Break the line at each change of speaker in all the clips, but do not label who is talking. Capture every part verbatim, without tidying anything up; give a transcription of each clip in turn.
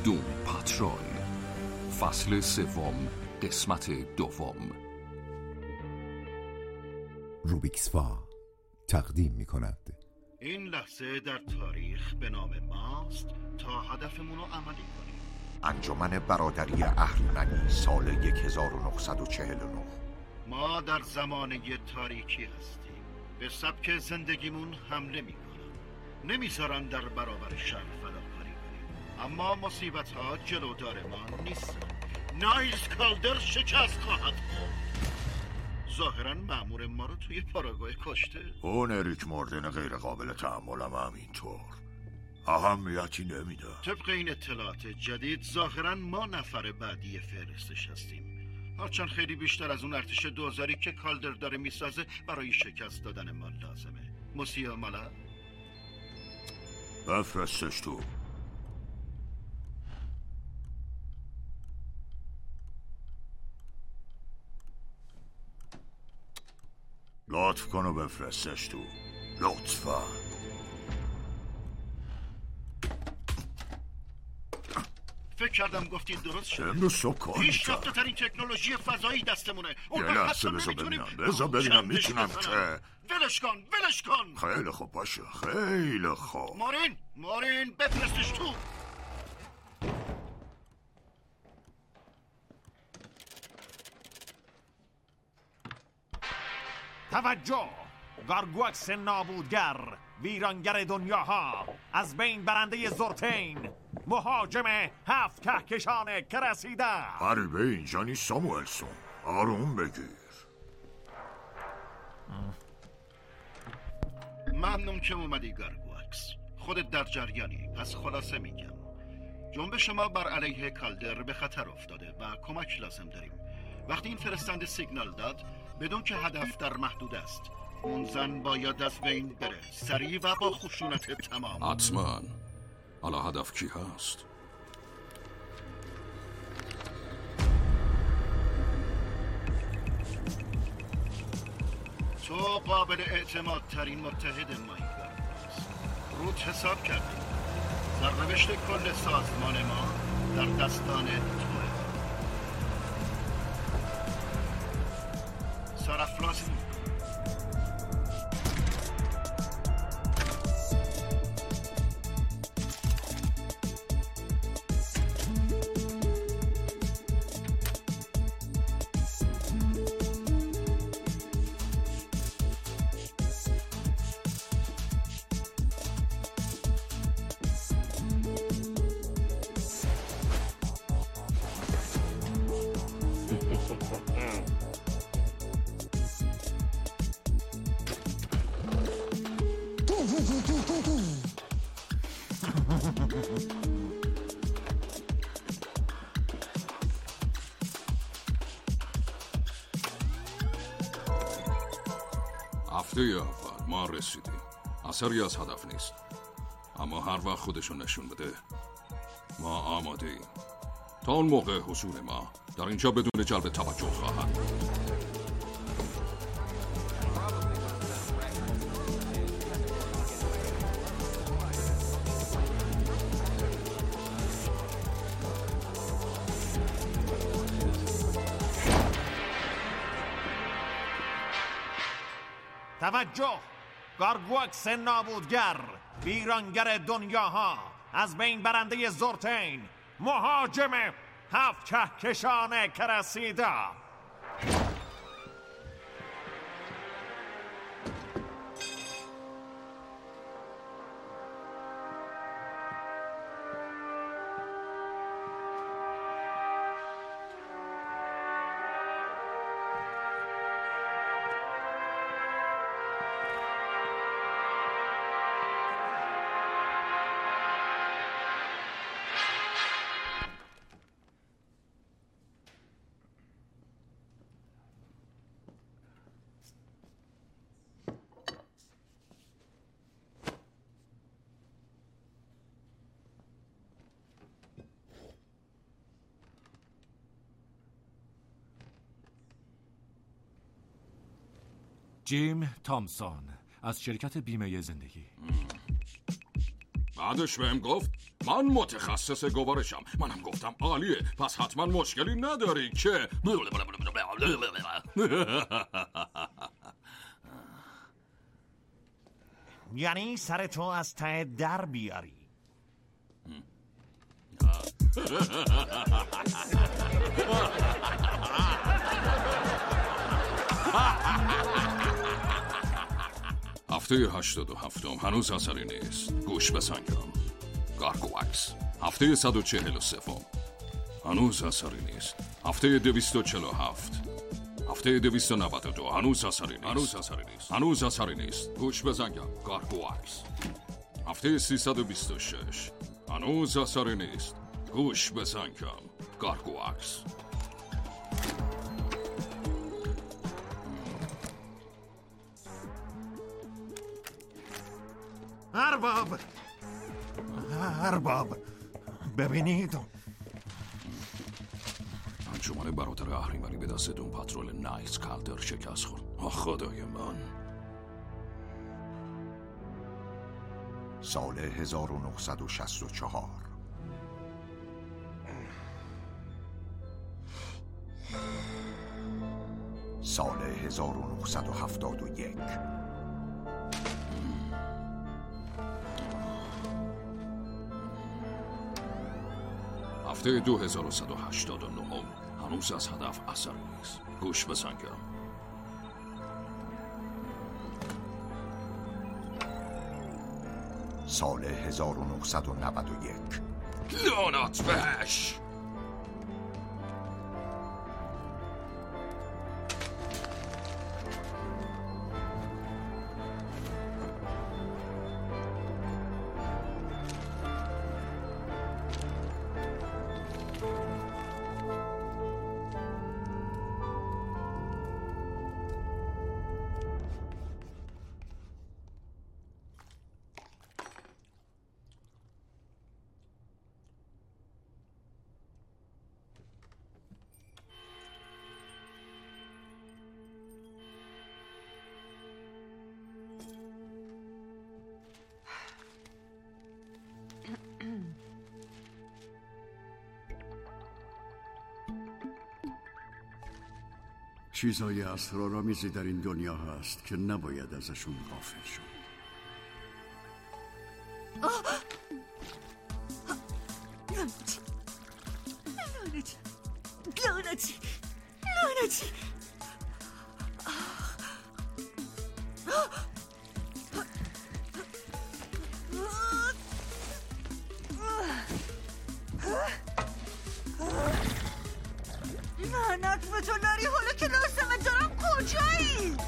دوم پاترول فصل سوم قسمت دوم.
روبیکسفا تقدیم می کند.
این لحظه در تاریخ به نام ماست تا هدفمون رو عملی کنیم.
انجمن برادری اهریمنی سال هزار و نهصد و چهل و نه.
ما در زمانه تاریکی هستیم. به سبک زندگیمون حمله می کنن. نمیذارن در برابر شر فداکاری کنیم. اما مصیبت ها جلودار ما نیستن. نایلز کالدر شکست خواهد خورد. ظاهراً مأمور ما رو توی پاراگواه کشته.
اون اریک موردن غیر قابل تحملم همینطور اهمیتی نمیده.
طبق این اطلاعات جدید ظاهراً ما نفر بعدی فهرستش هستیم، هرچند خیلی بیشتر از اون ارتش دوزاری که کالدر داره میسازه برای شکست دادن ما لازمه. موسیا مالا
بفرستش تو. لطف کن و بفرستش تو. لطفا.
فکر کردم گفتین درست شد.
امروز صبح کار
پیشرفته ترین تکنولوژی فضایی دستمونه.
یه لحظه بذار ببینم بذار ببینم میتونم که.
ولش کن ولش کن.
خیلی خوب باشه خیلی خوب.
مارین مارین بفرستش تو.
توجه! گارگوکس نابودگر، ویرانگر دنیاها، از بین برنده زورتین، مهاجم هفت کهکشان که رسیده.
غریبه اینجا نیست ساموئلسون، آروم بگیر.
ممنون که اومدی گارگوکس، خودت در جریانی. پس خلاصه میگم جنبش ما بر علیه کالدر به خطر افتاده و کمک لازم داریم. وقتی این فرستنده سیگنال داد بدون که هدف در محدود است، اون زن باید از بین بره، سریع و با خشونت تمام.
حتما. حالا هدف کی هست؟
تو قابل اعتماد ترین متحد مایی گارگوکس. روت حساب کردیم. سرنوشت کل سازمان ما در دستان توه. سرافراز
هفته اول ما رسیدیم. اثری از هدف نیست، اما هر وقت خودشو نشون بده ما آماده ایم. تا اون موقع حضور ما در اینجا بدون جلب توجه خواهد بود.
توجه! گارگوکس نابودگر، ویرانگر دنیاها، از بین برنده زورتین، مهاجم هفت کهکشان که رسیده.
جیم تامسون از شرکت بیمه زندگی.
بعدش بهم گفت من متخصص گوارشم. منم گفتم عالیه، پس حتما مشکلی نداری که
یعنی سر تو از ته در بیاری.
هفته هشتاد و هفتم هنوز اثری نیست. گوش بسنگم. گارگواکس. هفته صد و چهل و سفم هنوز اثری نیست. هفته دویست و چهل و هفت هفته دویست و نود و دو هنوز اثری نیست. هنوز اثری نیست. هنوز اثری نیست. گوش بزنگم. گارگواکس. هفته سیصد و بیست و شش هنوز اثری نیست. گوش بزنگم. گارگواکس.
ارباب ارباب ببینید،
انجمن برادر اهریمنی به دست دون پترول نایت کالدر شکست خورد. آه خدای من.
سال هزار و نهصد و شصت و چهار. سال هزار و نهصد و هفتاد و یک.
هفته دو هزار و صد و هشتاد و نه هنوز از هدف اثر نیست. گوش بسنگم.
سال هزار و نهصد و نود و یک.
لعنت بهش.
چیزهای اسرارآمیزی در این دنیا هست که نباید ازشون غافل شد.
لعنتی لعنتی لعنتی لعنتی. لعنت به تو نری، حالا که لازمه دارم کجایی؟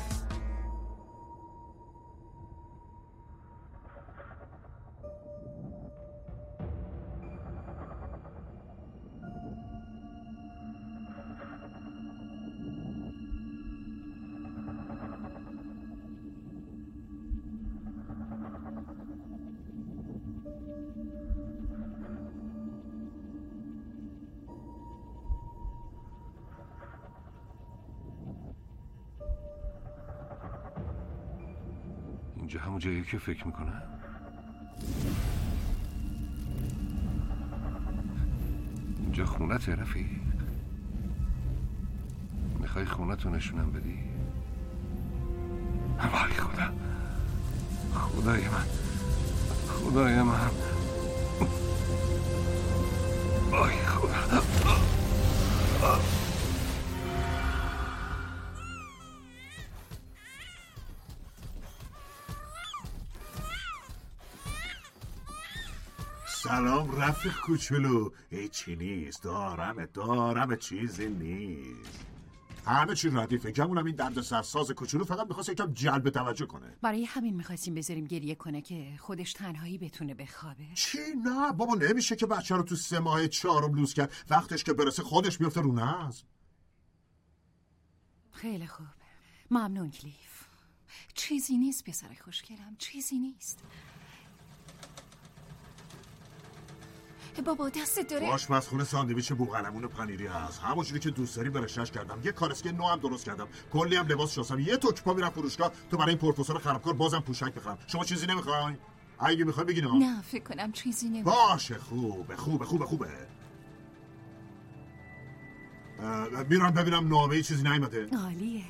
اینجا همون جایی که فکر میکنم. اینجا خونت رفیق. میخوای خونت رو نشونم بدی؟ وای خدا، خدای من، خدای من، وای خدا.
سلام رفیق کوچولو. هیچی نیست، دارم دارم چیزی نیست، همه چی ردیفه. گمونم این دردسرساز کوچولو فقط میخواست یکم جلب توجه کنه.
برای همین میخواستیم بذاریم گریه کنه که خودش تنهایی بتونه بخوابه.
چی؟ نه بابا، نمیشه که بچه رو تو سه ماه چهارم لوس کرد. وقتش که برسه خودش میفته رو نظم.
خیلی خوب، ممنون کلیف. چیزی نیست پسر خوشگلم، چیزی نیست. بابا دستت داره؟
آشپزخونه ساندویچ بوقلمون پنیری هست، همونجوری که دوست داری برشش کردم. یه کارسکی نو هم درست کردم، کلی هم لباس شستم. یه توک پا میرم فروشگاه تو برای این پروفسور خرابکار بازم پوشک بخرم. شما چیزی نمیخواین؟ اگه میخوای بگی نه.
نه فکر کنم چیزی نمی
باشه خوبه خوبه خوبه خوبه. میرم ببینم نامه چیزی نیومده.
عالیه.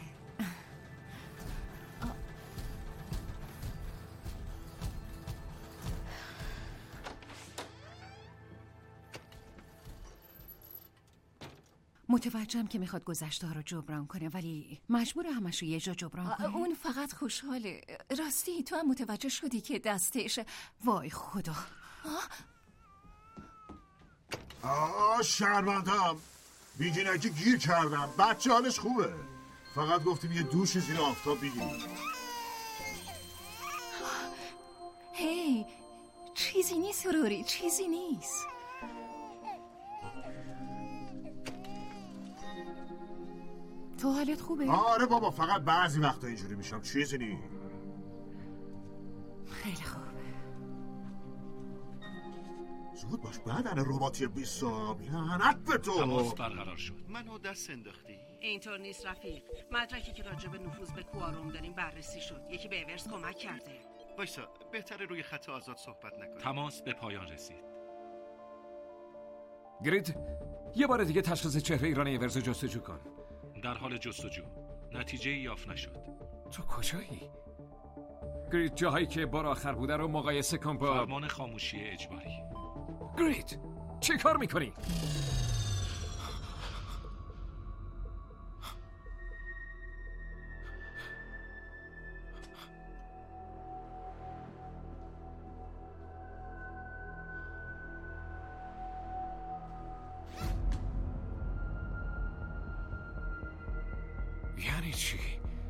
متوجهم که میخواد گذشته ها رو جبران کنه ولی مجبور همش رو یه جا جبران کنه. اون فقط خوشحاله. راستی تو هم متوجه شدی که دستش وای خدا.
آه شرمندم بیجینکی گیر کردم. بچه حالش خوبه، فقط گفتیم یه دوش زیر آفتاب بگیریم.
هی چیزی نیست روری، چیزی نیست. تو حالت خوبه؟
آره بابا فقط بعضی وقتا اینجوری میشم، چیزی نیست.
خیلی خوب.
زود باش بدن رباتی بیسام. لعنت به تو.
تماس برقرار شد.
منو دست انداختی.
اینطور نیست رفیق. مدرکی که راجع به نفوذ به کوآروم داریم بررسی شد. یکی به اورس کمک کرده.
وایسا بهتره روی خط آزاد صحبت نکنیم.
تماس به پایان رسید.
گرید یه بار دیگه تشخیص چهره ایران اورس رو جستجو کن.
در حال جستجو. نتیجه یافت نشد.
تو کجایی؟ گرید جاهایی که بار آخر بوده رو مقایسه کن با
فرمان خاموشی اجباری.
گرید چه کار میکنی؟ یعنی چی؟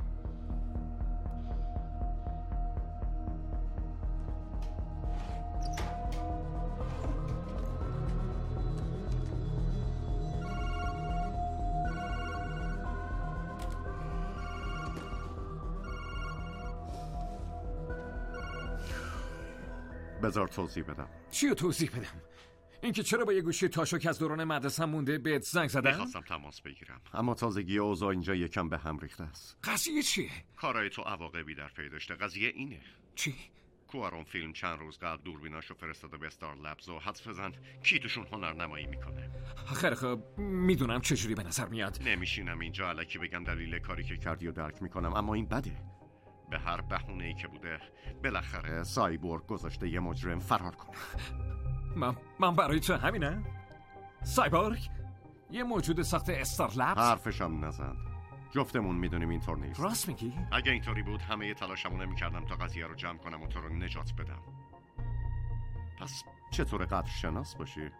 بذار توضیح بدم.
چی رو توضیح بدم؟ اینکه چرا با یه گوشی تاشو که از دوران مدرسه مونده بهت زنگ زدن؟
میخواستم تماس بگیرم اما تازگی اوضاع اینجا یکم به هم ریخته است.
قضیه چیه؟
کارای تو عواقبی در پی داشته. قضیه اینه.
چی؟
کوآروم فیلم چند روز قبل دوربیناشو فرستاده به استار لبز و حدس بزن کی توشون هنرنمایی میکنه.
خیلی خب میدونم چجوری به نظر میاد.
نمیشینم اینجا الکی بگم دلیل کاری که کردی و درک میکنم، اما این بده. به هر بهونه‌ای که بوده بالاخره سایبورگ گذاشته یه مجرم فرار کنه.
من من برای تو همینه؟ سایبورگ؟ یه موجود ساخت استار لبز؟
حرفشم نزن. جفتمون میدونیم اینطور نیست.
راست میگی؟
اگه اینطوری بود همه ی تلاشمو نمی‌کردم تا قضیه رو جمع کنم و تو رو نجات بدم. پس چطور قدر شناس باشی؟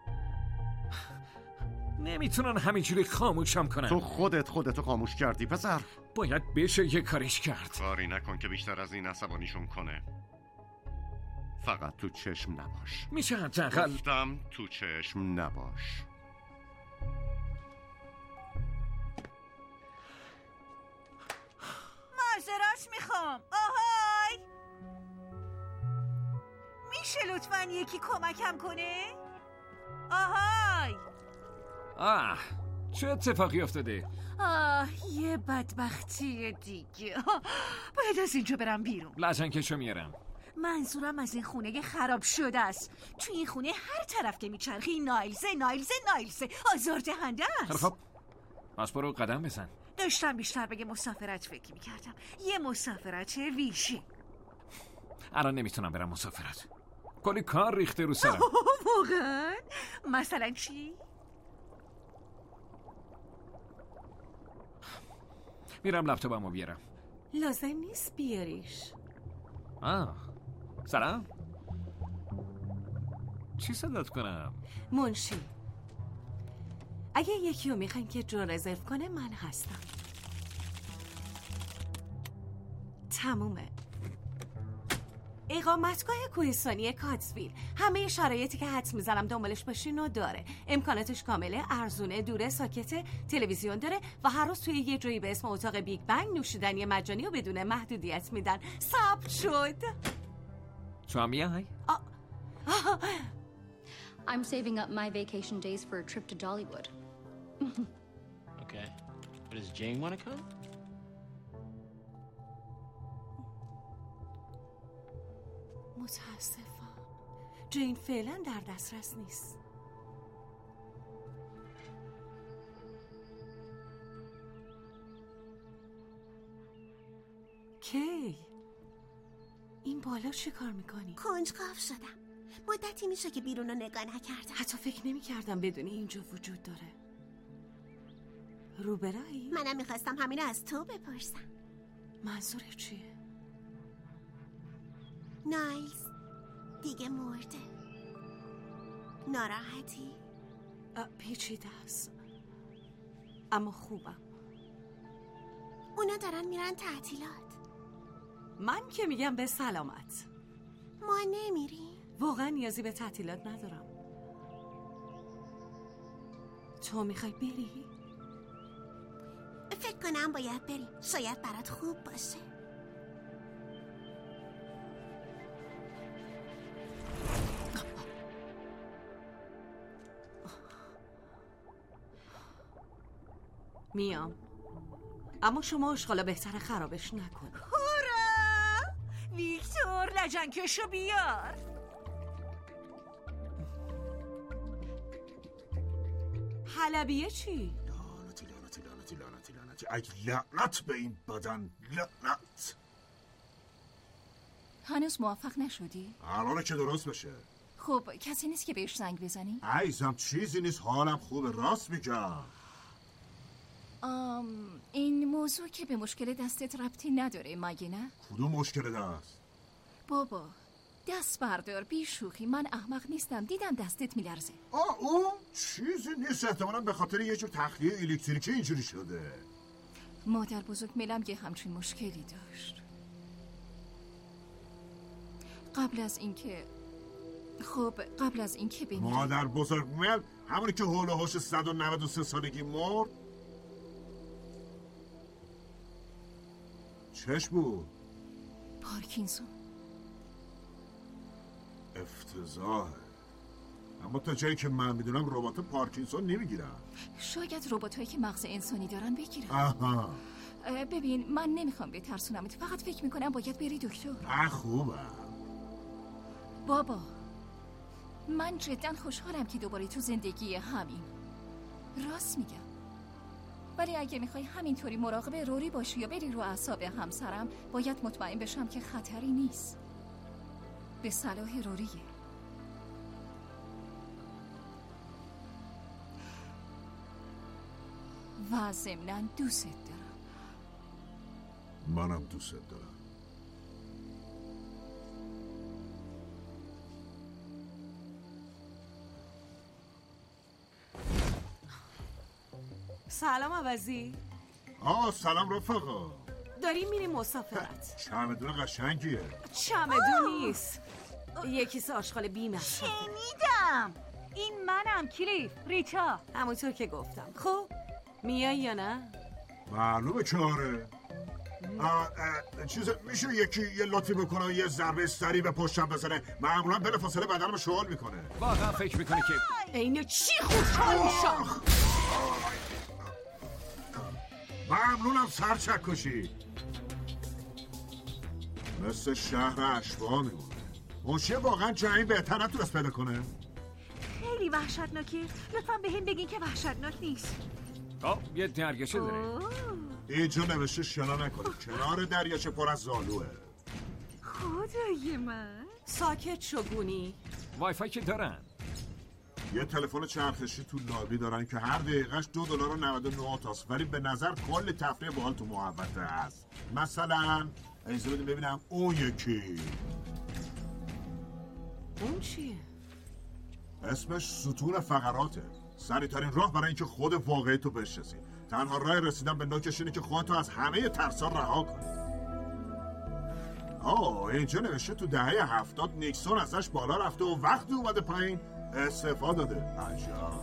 نمیتونن همینجوری خاموشم کنن.
تو خودت خودتو خاموش کردی پسر.
باید بشه یه کاریش کرد.
کاری نکن که بیشتر از این عصبانیشون کنه. فقط تو چشم نباش.
میشه حداقل
گفتم تو چشم نباش.
معذرت میخوام. آهای میشه لطفاً یکی کمکم کنه؟ آهای
آه چه اتفاقی افتاده؟
آه یه بدبختی دیگه. باید از اینجا برم بیرون.
لجنکشو میارم.
منظورم از این خونه خراب شده است. تو این خونه هر طرف که میچرخی نایلزه نایلزه نایلزه آزاردهنده است.
خب پس برو قدم بزن.
داشتم بیشتر به یه مسافرت فکر میکردم. یه مسافرت ویژه.
الان نمیتونم برم مسافرت. کلی کار ریخته رو سرم.
واقعا؟ مثلا چی؟
میرم لپتاپمو بیارم.
لازم نیست بیاریش.
آه سلام. چی صدات کنم؟
منشی. اگه یکی رو میخواین که جا رزرو کنه من هستم. تمومه. اقامتگاه کوهستانی کاتسویل. همه شرایطی که حدس میزنم دنبالش باشین و داره. امکاناتش کامله، ارزونه، دوره، ساکته، تلویزیون داره و هر روز توی یه جایی به اسم اتاق بیگ بنگ نوشیدنی مجانی و بدون محدودیت میدن. ثبت شد.
تو هم میای؟
I'm saving up my vacation days for a trip to Dollywood.
Okay. But does Jane want to come?
متاسفم. جین فعلا در دسترس نیست. کی؟ این بالا چی کار میکنی؟
کنجکاو شدم. مدتی میشه که بیرون رو نگاه نکردم.
حتی فکر نمی کردم بدونی اینجا وجود داره. روبرایی؟
منم میخواستم همین از تو بپرسم.
منظور چیه؟
نایلز دیگه مرده. ناراحتی؟
پیچیده است، اما خوبم.
اونا دارن میرن تعطیلات.
من که میگم به سلامت.
ما نمیریم.
واقعا نیازی به تعطیلات ندارم. تو میخوای بری؟
فکر کنم باید بریم. شاید برات خوب باشه.
میام، اما شما اشغالا بهتره خرابش نکنی.
هورا! ویکتور لجنکشو بیار.
حلبیه چی؟
لعنتی لعنتی لعنتی لعنتی لعنتی ای لعنت به این بدن، لعنت.
هنوز موافق نشدی؟
الان که درست بشه.
خب کسی نیست که بهش زنگ بزنی؟
عزیزم چیزی نیست، حالم خوبه، راست میگم.
آم این موضوع که به مشکل دستت ربطی نداره مگه نه؟
کدوم مشکل دست؟
بابا دست بردار، بی شوخی، من احمق نیستم، دیدم دستت میلرزه.
آه اون چیزی نیست، احتمالاً به خاطر یه جور تخلیه الکتریکی اینجوری شده.
مادر بزرگ ملم یه همچین مشکلی داشت قبل از اینکه خب قبل از اینکه بمیره.
مادر بزرگ مل همونی که هول و هوش صد و نود و سه سالگی مرد. چش بود؟
پارکینسون.
افتضاحه. اما تا جایی که من میدونم ربات پارکینسون نمیگیرن.
شاید رباتایی که مغز انسانی دارن بگیرن.
آها.
ببین من نمیخوام بترسونمت، فقط فکر میکنم باید بری دکتر.
آه خوبه.
بابا من جدا خوشحالم که دوباره تو زندگی همین. راست میگم. ولی اگه میخوای همینطوری مراقب روری باشی یا بری رو اعصاب همسرم، باید مطمئن بشم که خطری نیست. به صلاح روریه. و ضمناً دوست دارم.
منم دوست دارم.
سلام عوضی.
آه سلام رفقا.
داریم میریم مسافرت.
چمدون قشنگیه.
چمدون نیست، یکیس آشغال بی‌مصرف.
شنیدم. این منم کلیف، ریتا.
همونطور که گفتم. خب میای یا نه؟
معلومه که آره. چیز میشه یکی یه لاتی بکنه و یه ضربه سری به پشتم بزنه؟ معمولا بلا فاصله بدنم شغل میکنه.
واقعا فکر میکنی که
اینو چی خوشحال میشم؟
ممنونم سرچک کشی. مثل شهر اشوا میمونه. منشیه واقعا جایی بهتر نتونست پیدا کنه.
خیلی وحشتناکه. لطفا به هم بگین که وحشتناک نیست.
آه یه دریاچه داره.
اینجا نوشته شنا نکنه. کنار دریاچه پر از زالوه.
خدای من.
ساکت شو گونی.
وای فای که دارن.
یه تلفن چرخشی تو لابی دارن که هر دقیقهش دو دلار و نود و نه تاست، ولی به نظر کل تفریح باحال تو محوطه هست. مثلا اجازه بدیم ببینم اون یکی.
اون چیه؟
اسمش ستون فقراته. سریع‌ترین راه برای اینکه خود واقعی تو بشناسی. تنها راه رسیدن به نوکش اینه که خودتو از همه ترسا رها کنی. آه اینجا نوشته تو دهه هفتاد نیکسون ازش بالا رفته و وقتی اومده پایین استعفا داده. عجب.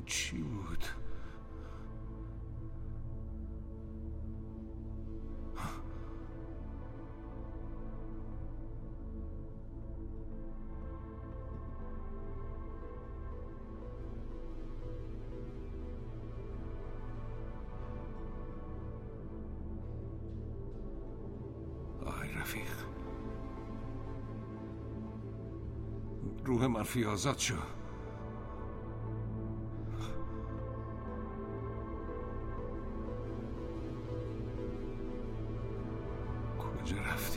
اون چی بود؟ آی رفیق، روح منفی آزاد شو. کجا رفتی؟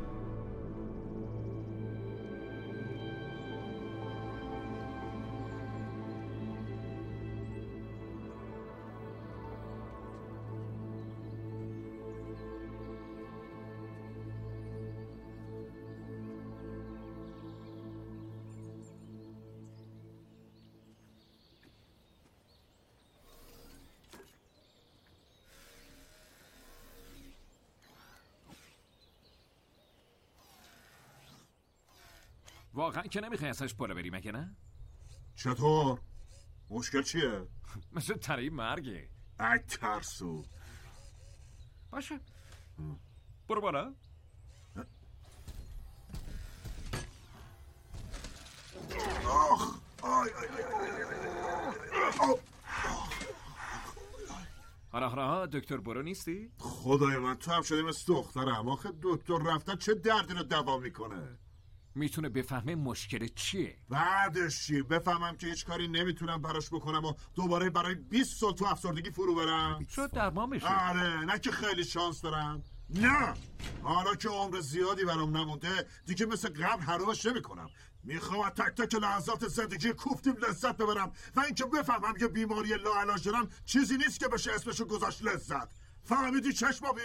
واقعا که نمیخوای ازش بالا بری مگه نه؟
چطور؟ مشکل چیه؟
مثل تنهی مرگه.
ای ترسو.
باشه برو بالا.
آخ آی آی آی.
حالا حالا دکتر برو نیستی؟
خدای من تو هم شدی مثل دخترم. آخه دکتر رفتن چه دردی رو دوا میکنه؟
میتونه بفهمه مشکل چیه.
بعدش چی؟ بفهمم که هیچ کاری نمیتونم براش بکنم و دوباره برای بیست سال تو افسردگی فرو برم.
شاید درمان بشه.
آره نه که خیلی شانس دارم. نه حالا که عمر زیادی برام نمونده دیگه مثل قبل حرامش نمیکنم. میخوام از تک تک لحظات زندگی کوفتیم لذت ببرم و اینکه بفهمم که بیماری لاعلاج دارم چیزی نیست که بشه اسمشو گذاشت لذت. فهمیدی چشمابی؟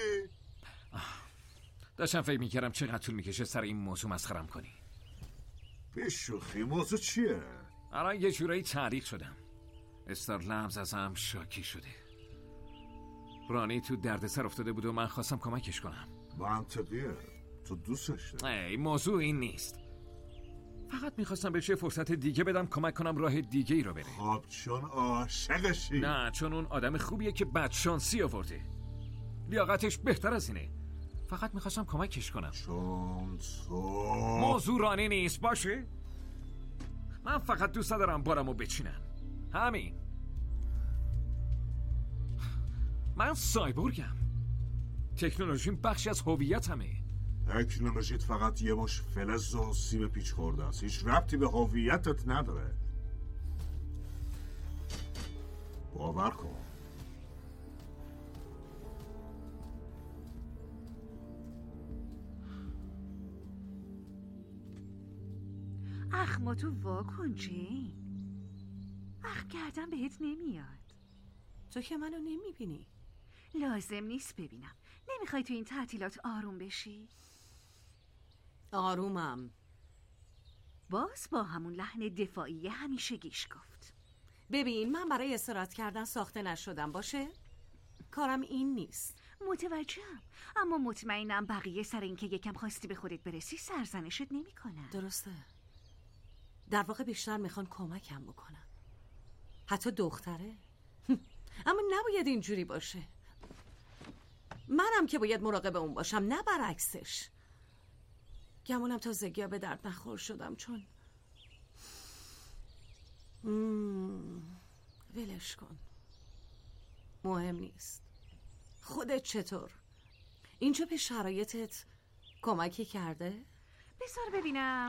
داشتم فکر میکردم چقدر طول میکشه سر این موضوع مسخرم کنی.
بیشوخی موضوع چیه؟
الان یه جورایی تعلیق شدم. استار لمز ازم شاکی شده. رانی تو دردسر افتاده بود و من خواستم کمکش کنم.
منطقیه، تو دوستش داری.
ای موضوع این نیست. فقط میخواستم بهش یه فرصت دیگه بدم کمک کنم راه دیگه ای رو بره.
خب چون عاشقشی؟
نه چون اون آدم خوبیه که بدشانسی آورده. لیاقتش بهتر از اینه. فقط میخواستم کمکش کنم.
چون تو
موضوع رانی نیست باشه؟ من فقط دوست ندارم بارمو بچینم. همین. من سایبورگم. تکنولوژیم بخشی از هویتمه.
تکنولوژیت فقط یه مش فلز و سیم پیچ خورده است. هیچ ربطی به هویتت نداره. باور کن.
اخماتو وا کن جین. اخ کردم بهت نمیاد.
تو که منو نمیبینی.
لازم نیست ببینم. نمیخوای تو این تعطیلات آروم بشی؟
آرومم.
باز با همون لحن دفاعی همیشگیش گفت.
ببین من برای استراحت کردن ساخته نشدم باشه؟ کارم این نیست.
متوجهم، اما مطمئنم بقیه سر اینکه یکم خواستی به خودت برسی سرزنشت نمیکنن.
درسته. در واقع بیشتر میخوان کمکم بکنن. حتی دختره. اما نباید اینجوری باشه. منم که باید مراقب اون باشم نه برعکسش. گمونم تازگی به درد نخور شدم چون مم... ولش کن. مهم نیست. خودت چطور؟ اینجا به شرایطت کمکی کرده؟
بذار ببینم.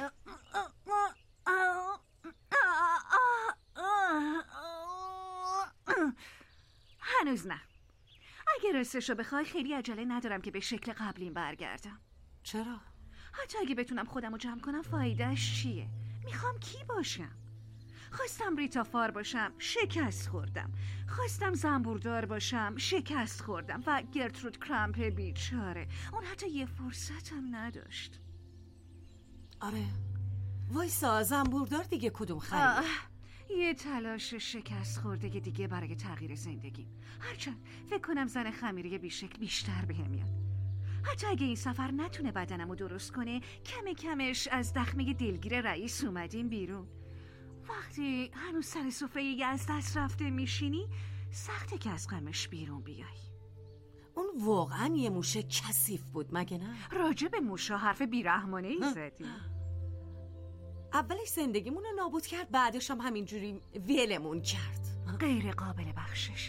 هنوز نه. اگه راستشو بخوای خیلی عجله ندارم که به شکل قبلیم برگردم.
چرا؟
حتی اگه بتونم خودمو جمع کنم فایدهش چیه؟ میخوام کی باشم؟ خواستم ریتا فار باشم، شکست خوردم. خواستم زنبوردار باشم، شکست خوردم. و گرترود کرامپ بیچاره، اون حتی یه فرصتم نداشت.
آره وایسا، زنبوردار دیگه کدوم خرید؟
یه تلاش شکست خورده دیگه برای تغییر زندگی. هرچند فکر کنم زن خمیری بیشکل بیشتر بهم میاد. حتی اگه این سفر نتونه بدنمو درست کنه، کم کمش از دخمه دلگیر رئیس اومدیم بیرون. وقتی هنوز سر سفره یه از دست رفته میشینی سخته که از غمش بیرون بیای.
اون واقعا یه موشه کثیف بود مگه نه؟
راجع به موشا حرف بیرحمانه ای زدی.
اولش زندگیمون رو نابود کرد، بعدش هم همینجوری ویلمون کرد.
غیر قابل بخششه.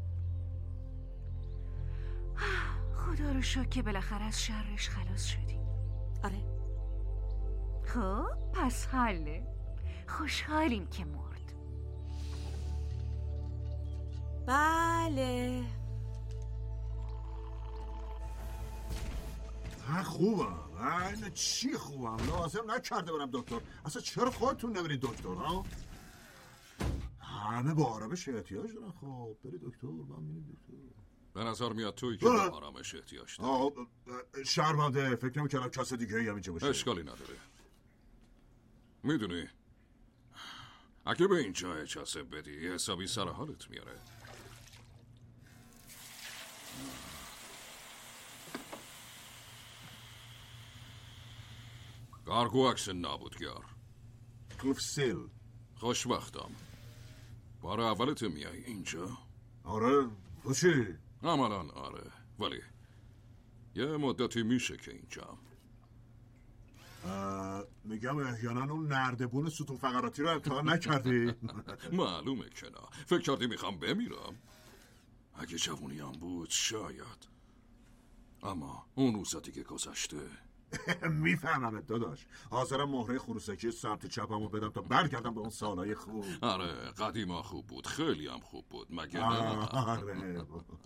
خدا رو شکر که بالاخره از شرش خلاص شدیم.
آره.
خب پس حاله. خوشحالیم که مرد.
بله.
ها خوبم. این چی خوبم؟ لازم نکرده برم دکتر. اصلا چرا خودتون نبرید دکتر ها؟ همه با آرامش احتیاج دارن. خب بری دکتر. من میرم دکتر.
به نظر میاد توی که به آرامش احتیاج داری.
شرمنده. فکر نمی‌کردم کس دیگه هم اینجا باشه.
اشکالی نداره. میدونی اگه به اینجا اجازه بدی حسابی سر حالت میاره. گارگواکس نابودگر.
کلیف سیل.
خوشبختم. بار اولت میای اینجا؟
آره. تو چی؟
عملاً آره. ولی یه مدتی میشه که اینجا.
میگم احیانا اون نردبون ستون فقراتی رو امتحان نکردی؟
معلومه که نه. فکر کردی میخوام بمیرم؟ اگه جوونی هم بود شاید، اما اون روزا دیگه گذشته.
میفهممت داداش. حاضرم مهره خروسکی سمت چپمو بدم تا برگردم به اون سالهای خوب.
آره قدیما خوب بود. خیلی هم خوب بود مگه نه؟
آره.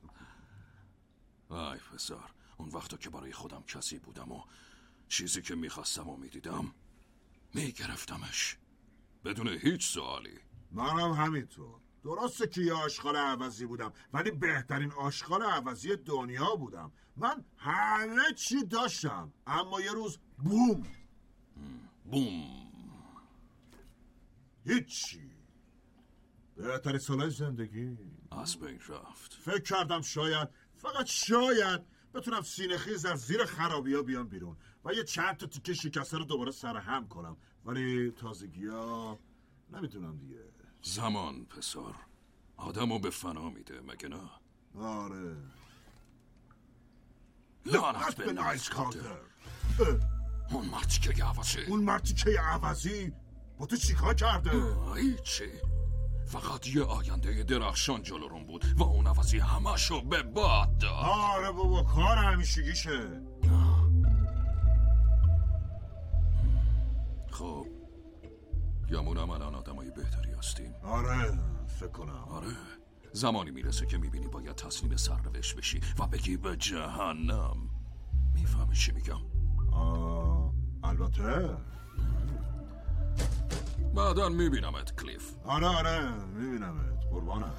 ای پسر، اون وقتا که برای خودم کسی بودم و چیزی که میخواستم و میدیدم میگرفتمش بدون هیچ سوالی.
منم همینطور. درسته که یه آشغال عوضی بودم ولی بهترین آشغال عوضی دنیا بودم. من همه چی داشتم اما یه روز بوم
بوم
هیچی. بهترین سالای زندگی
از بین رفت.
فکر کردم شاید، فقط شاید بتونم سینه خیز از زیر خرابی ها بیام بیرون و یه چند تا تیکه شکسته رو دوباره سرهم کنم، ولی تازگی ها نمیتونم دیگه.
زمان پسر آدمو به فنا میده مگه نه؟
آره.
لعنت به نایس کارتر. اون مرتی که عوضی
اون مرتی که عوضی با تو چیکار کرده؟
هیچی، فقط یه آینده درخشان جلورون بود و اون عوضی همشو به باد داد.
آره بابا کار همیشگیشه.
خب گمونم الان آدمای بهتری هستیم.
آره فکر کنم.
آره زمانی میرسه که میبینی باید تسلیم سرنوشت بشی و بگی به جهنم. میفهمی چی میگم؟
آه البته.
بعدا میبینمت کلیف.
آره آره میبینمت قربانم.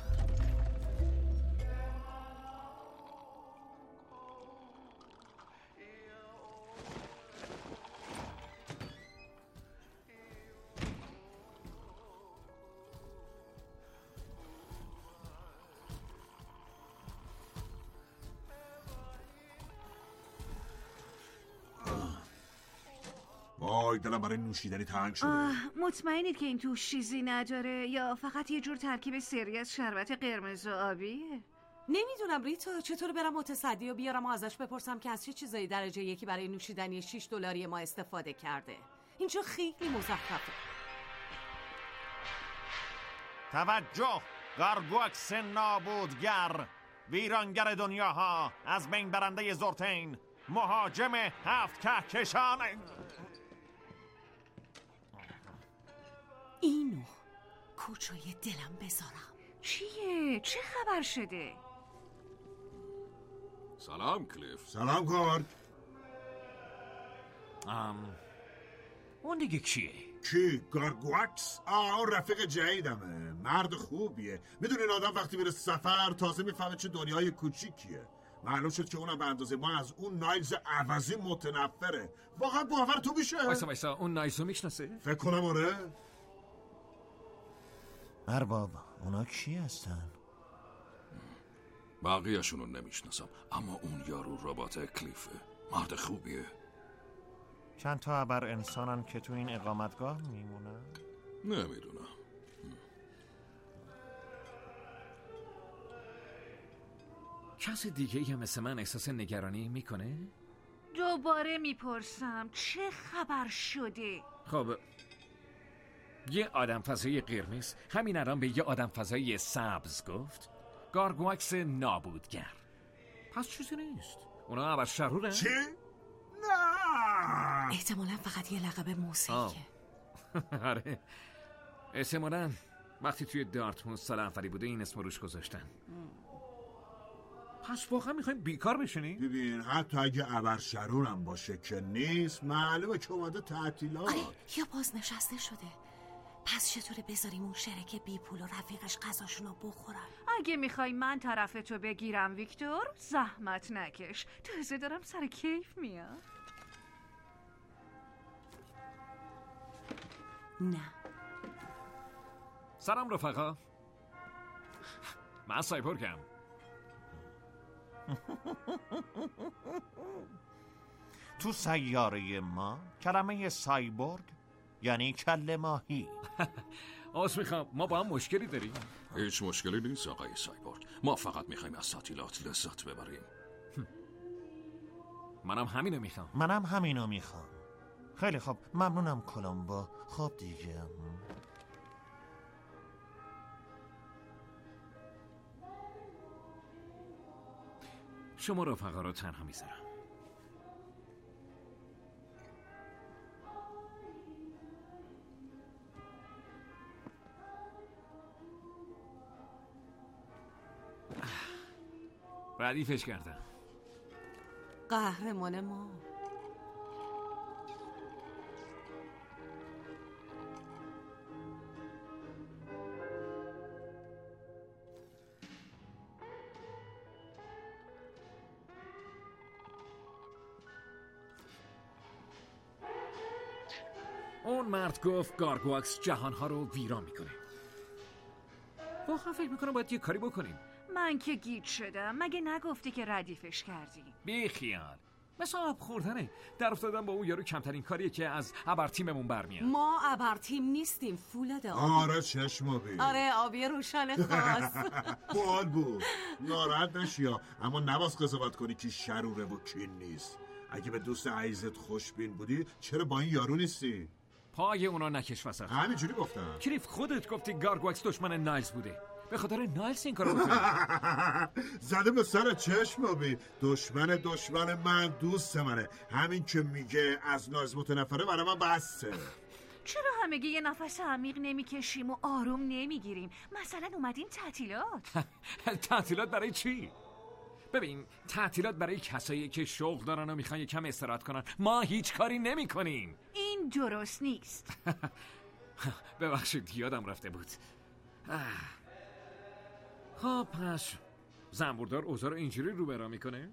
وای دلم برای نوشیدنی تنگ شده.
مطمئنید که این توش چیزی نداره یا فقط یه جور ترکیب سری از شربت قرمز و آبیه؟
نمیدونم ریتا، چطور برم متصدی و بیارم و ازش بپرسم که از چه چیزایی درجه یکی برای نوشیدنی شش دلاری ما استفاده کرده. اینجا خیلی مزخرفه.
توجه، گارگواکس نابودگر، ویرانگر دنیاها، از بین برنده زورتین، مهاجم هفت کهکشان.
اینو کجای دلم بذارم؟
چیه؟ چه خبر شده؟
سلام کلیف.
سلام کارد.
ام اون دیگه کیه؟
کی؟ گارگواکس؟ آه رفیق جدیدمه. مرد خوبیه. میدونین آدم وقتی میره سفر تازه میفهمه چه دنیای کوچیکیه. معلوم شد که اونم به اندازه ما از اون نایلز عوضی متنفره. واقعا باور تو میشه؟
وایسا وایسا اون نایلزو میشناسه؟
فکر کنم آره.
ارباب اونا کی هستن؟
بقیه‌شون رو نمیشناسم اما اون یارو ربات کلیفه. مرد خوبیه.
چند تا ابر انسانن که تو این اقامتگاه میمونن؟
نمیدونم.
کس دیگه ای هم مثل من احساس نگرانی میکنه؟
دوباره میپرسم چه خبر شده؟
خب یه آدم فضایی قرمز همین الان به یه آدم فضایی سبز گفت گارگواکس نابودگر. پس چیزی نیست. اونا عبر شرورن؟
چی؟ نه
احتمالا فقط یه لقب موسیقیه.
آره احتمالا وقتی توی دارتموند سال اولی بوده این اسم روش گذاشتن. پس واقعا میخوایم بیکار بشینی؟
ببین حتی اگه ابر شرورم باشه که نیست، معلومه که اومده تعطیلات.
آره یا بازنشسته شده. پس چطوره بذاریم اون شرکه بی پول و رفیقش غذاشونو بخورن؟
اگه میخوای من طرف تو بگیرم ویکتور زحمت نکش، تازه دارم سر کیف میاد.
نه.
سلام رفقا، من سایبورگم.
تو سیاره ما کلمه سایبورگ یعنی کله ماهی.
آس میخوام ما با هم مشکلی داریم؟
هیچ مشکلی نیست آقای سایبورگ، ما فقط میخوایم از تعطیلات لذت ببریم.
منم همینو میخوام.
منم همینو میخوام. خیلی خب ممنونم کلمبو. خب دیگه
شما رفقا رو تنها میذارم. ردیفش کردم.
قهرمان ما.
اون مرد گفت گارگواکس جهانها رو ویران میکنه. واقعا فکر میکنم باید یه کاری بکنیم.
من که گیج شدم. مگه نگفتی که ردیفش کردی؟
بی خیال، مثل آب خوردنه. در افتادن با اون یارو کمترین کاریه که از ابر تیممون برمیاد.
ما ابر تیم نیستیم فولاد آبی.
آره چشم آبی.
آره آبی روشن خاص.
بال بود. ناراحت نشیا، اما نباز قضاوت کنی که شروره و کی نیست. اگه به دوست عزیزت خوشبین بودی چرا با این یارو نیستی؟
پای اونا نکش وسط.
همینجوری گفتم.
کریف خودت گفتی گارگواکس دشمن نایلز بوده. به خاطر نایلز این کارو بکنی.
زده به سر چشم آبی. دشمن دشمن من دوست منه. همین که میگه از نایلز متنفره برای من بسه.
چرا همگی یه نفس عمیق نمیکشیم و آروم نمیگیریم؟ مثلا اومدیم تعطیلات.
تعطیلات برای چی؟ ببین تعطیلات برای کسایی که شغل دارن و میخوان یکم استراحت کنن. ما هیچ کاری نمی کنیم.
این درست نیست.
ببخشید یادم رفته بود. خب پس زنبوردار اوضاع رو اینجوری رو برا میکنه؟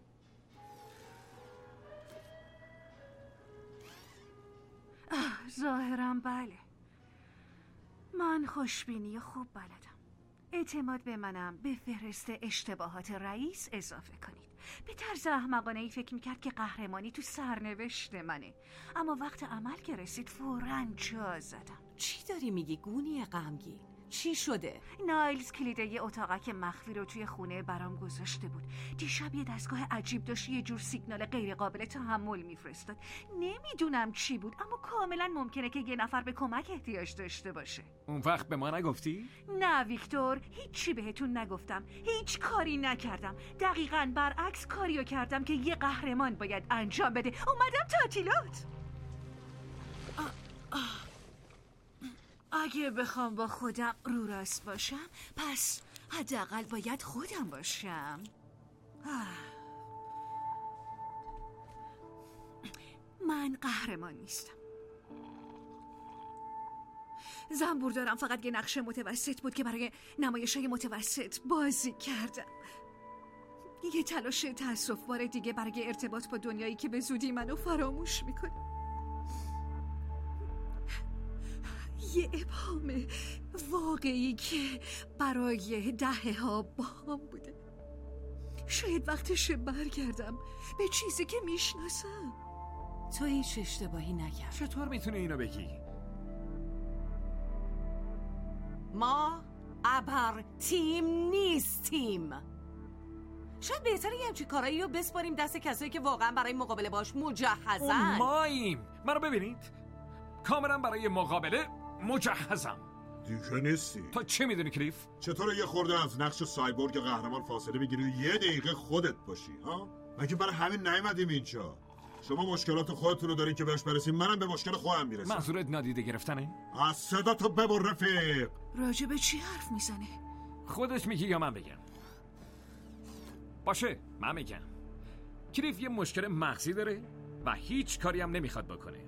ظاهرا بله. من خوشبینی خوب بلدم. اعتماد به منم به فهرست اشتباهات رئیس اضافه کنید. به طرز احمقانه‌ای فکر میکرد که قهرمانی تو سرنوشت منه، اما وقت عمل که رسید فوراً جا زدم.
چی داری میگی گونی غمگین؟ چی شده؟
نایلز کلید یه اتاقک مخفی رو توی خونه برام گذاشته بود. دیشب یه دستگاه عجیب داشت یه جور سیگنال غیر قابل تحمل میفرستاد. نمیدونم چی بود، اما کاملا ممکنه که یه نفر به کمک احتیاج داشته باشه.
اون وقت به ما نگفتی؟
نه ویکتور، هیچی بهتون نگفتم. هیچ کاری نکردم. دقیقاً برعکس کاریو کردم که یه قهرمان باید انجام بده. اومدم تعطیلات. آه آه. اگه بخوام با خودم رو راست باشم پس حداقل باید خودم باشم. من قهرمان نیستم. زنبوردارم فقط یه نقش متوسط بود که برای نمایش‌های متوسط بازی کردم. یه تلاش تأسف‌بار دیگه برای ارتباط با دنیایی که به زودی منو فراموش میکنه. یه ابهام واقعی که برای دهه ها با هم بوده. شاید وقتشه برگردم به چیزی که میشناسم.
تو هیچ اشتباهی نکرد.
چطور میتونی اینو بگی؟
ما ابر تیم نیستیم. شاید بهتره یه همچین کارایی رو بسپاریم دست کسایی که واقعا برای مقابله باش مجهزن.
ماییم. منو ببینید، کاملا برای مقابله مجهزم.
دیگه نیستی.
تو چه میدونی کلیف؟
چطور یه خورده از نقش سایبورگ قهرمان فاصله بگیری و یه دقیقه خودت باشی ها؟ مگه برای همین نیومدیم اینجا؟ شما مشکلات خودتون رو دارین که بهش برسیم، منم به مشکل خودم میرسم.
منظورت نادیده گرفتنه؟
از صدا تو ببر رفیق.
راجع به چی حرف میزنه؟
خودش میگی یا من بگم؟ باشه من میگم. کلیف یه مشکل مغزی داره و هیچ کاری هم نمیخواد بکنه.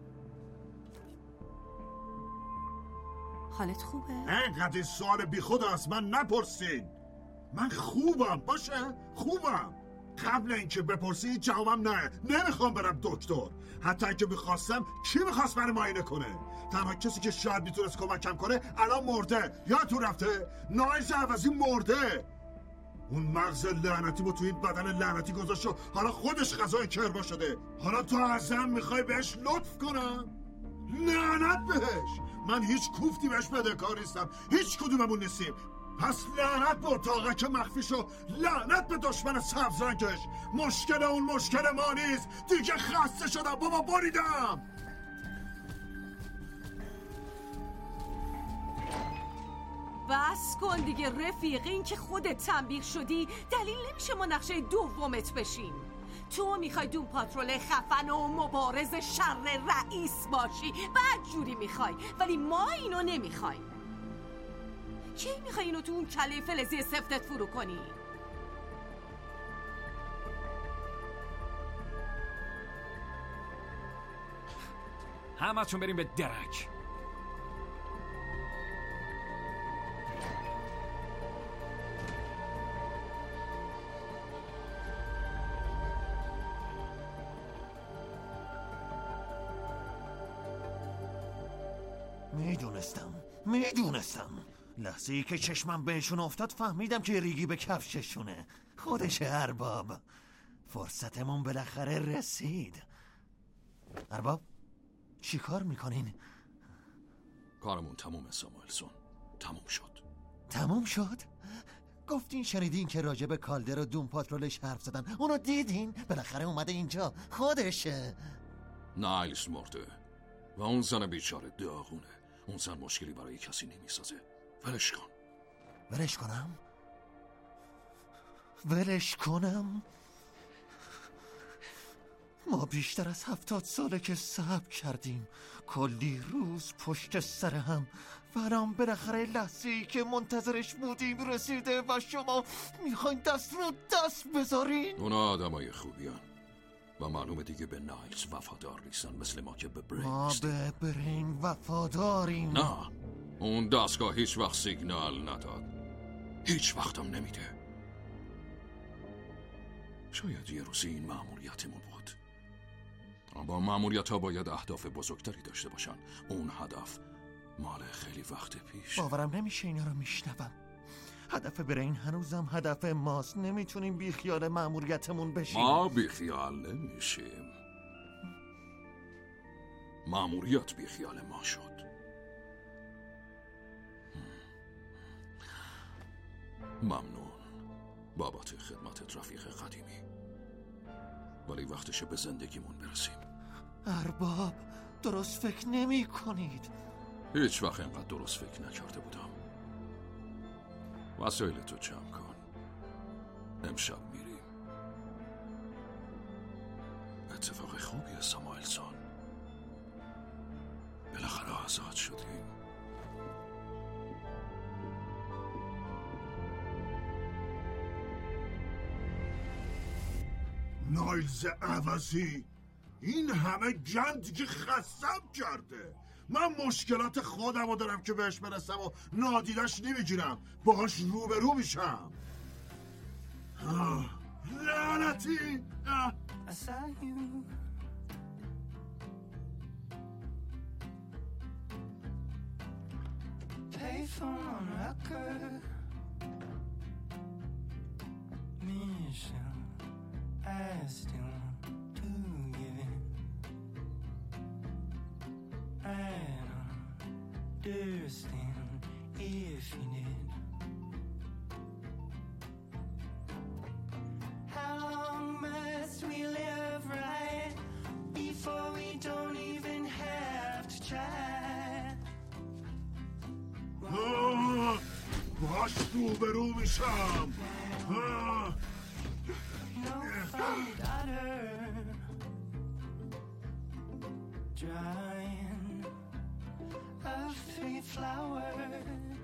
حالت خوبه؟
اینقدر این سوال بی خود از من نپرسین. من خوبم. باشه خوبم. قبل اینکه بپرسی جوابم نه. نمیخوام برم دکتر. حتی اگه میخواستم کی میخواست برای معاینه کنه؟ تنها کسی که شاید میتونست کمکم کنه الان مرده. یادتون رفته؟ نایلز عوضی مرده. اون مغز لعنتی رو تو این بدن لعنتی گذاشت و حالا خودش غذای کربا شده. حالا تو ازم میخوای بهش لطف کنم؟ لعنت بهش. من هیچ کوفتی بهش بدهکار نیستم. هیچ کدوممون نیستیم. پس لعنت به اتاقک مخفیش و لعنت به دشمن سبز رنگش. مشکل اون مشکل ما نیست. دیگه خسته شدم بابا، بریدم.
بس کن دیگه رفیق. این که خودت تنبیه شدی دلیل نمیشه ما نقشه دومت بشیم. تو میخوای دون پاترول خفن و مبارز شر رئیس باشی، بعد جوری میخوای، ولی ما اینو نمیخوایم. کی میخوای اینو تو اون کله فلزی سفتت فرو کنی؟
همه چون بریم به درک.
میدونستم میدونستم لحظه ای که چشمم بهشون افتاد فهمیدم که ریگی به کفششونه. خودش ارباب. فرصتمون بالاخره رسید. ارباب چی کار میکنین؟
کارمون تمومه ساموئلسون. تموم شد.
تموم شد؟ گفتین شنیدین که راجع به کالدر و دون پاترولش حرف زدن؟ اونو دیدین؟ بالاخره اومده اینجا. خودشه.
نایلز مرده و اون زن بیچاره داغونه. اون زن مشکلی برای کسی نمیسازه. ولش کن.
ولش کنم؟ ولش کنم؟ ما بیشتر از هفتاد ساله که صبر کردیم، کلی روز پشت سر هم، و الان بالاخره لحظه‌ای که منتظرش بودیم رسیده و شما میخواین دست رو دست بذارین؟
اونا آدمای خوبیان و معلومه دیگه به نایلز وفادار نیستن، مثل ما که به برین.
ما به برین وفاداریم.
نه، اون دستگاه هیچ وقت سیگنال نداد. هیچ وقتم نمیده. شاید یه روزی این مأموریتمون بود، اما مأموریت ها باید اهداف بزرگتری داشته باشن. اون هدف مال خیلی وقت پیش.
باورم نمیشه اینا رو میشنوم. هدف برین هنوزم هدف ماست. نمیتونیم بیخیال مأموریتمون بشیم.
ما بیخیال نمیشیم. مأموریت بیخیال ما شد. ممنون بابت خدمتت رفیق قدیمی، ولی وقتشه به زندگیمون برسیم.
ارباب درست فکر نمی کنید؟
هیچ وقت اینقدر درست فکر نکرده بودم. وسایل تو جمع کن، امشب میریم. اتفاق خوبیه ساموئلسون، بالاخره آزاد شدیم.
نایلز عوضی، این همه گند که خستم کرده. من مشکلات خودم رو دارم که بهش برسم و نادیدش نمیگیرم، باهاش روبرو میشم. لعنتی.
Asked him to give in. I'd understand if he did.
باش روبرو میشم.
Drying of fake flowers,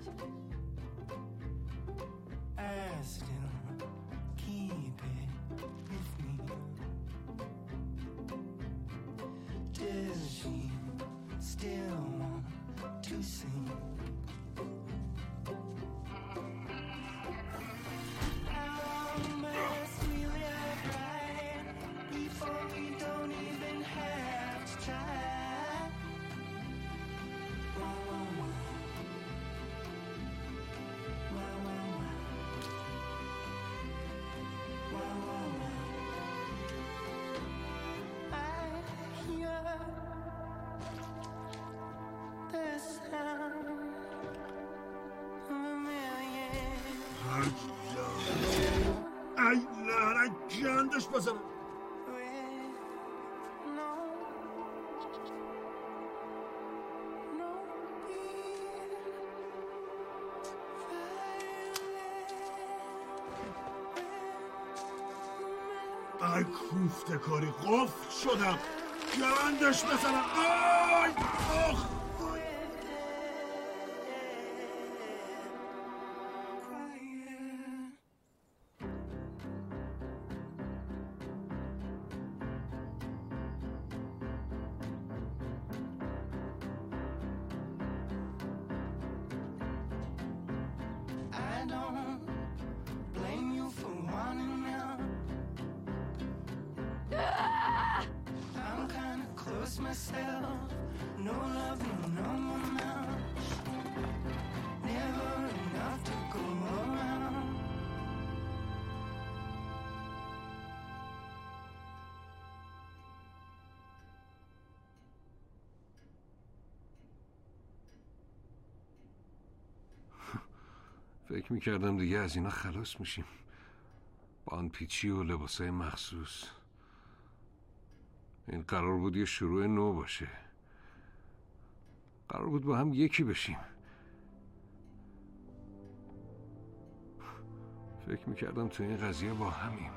I still keep it with me. Does she still want to sing? How must we live right before we don't even have to try?
ای لعنت جندش بزنم. ای کوفته کاری قفل شدم. جندش بزنم. آی آخ
myself, no love, no, no more now. Never enough to go around.
فکر میکردم دیگه از اینا خلاص میشیم، با آن پیچی و لباسای مخصوص. این قرار بود یه شروع نو باشه، قرار بود با هم یکی بشیم. فکر میکردم تو این قضیه با همیم.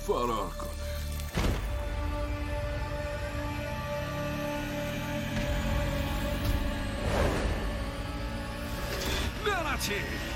فرار کنه.
لعنتی!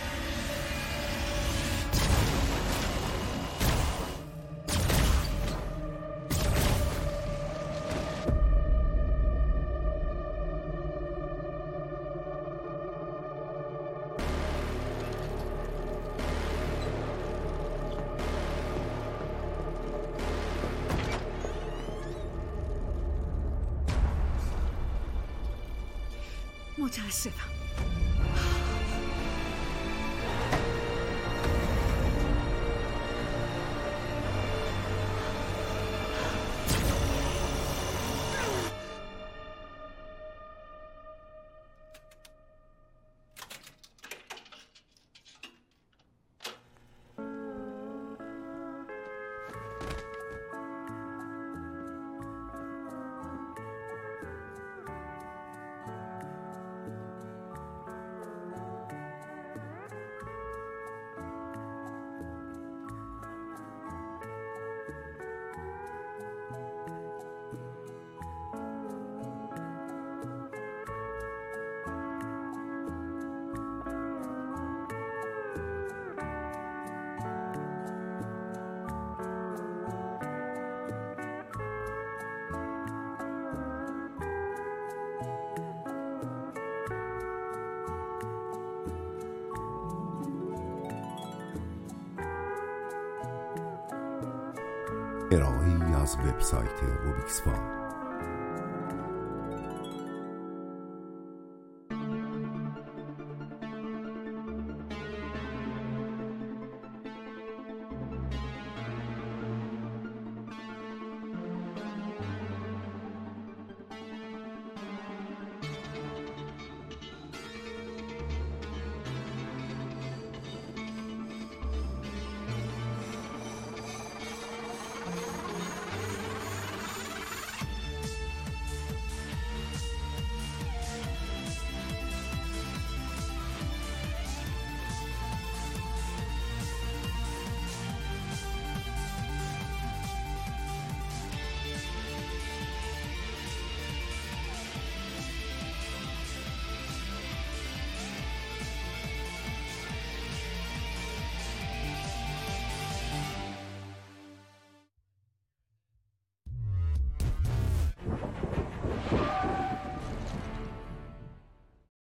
متاسفم.
ارائه‌ای از وبسایت روبیکس فا.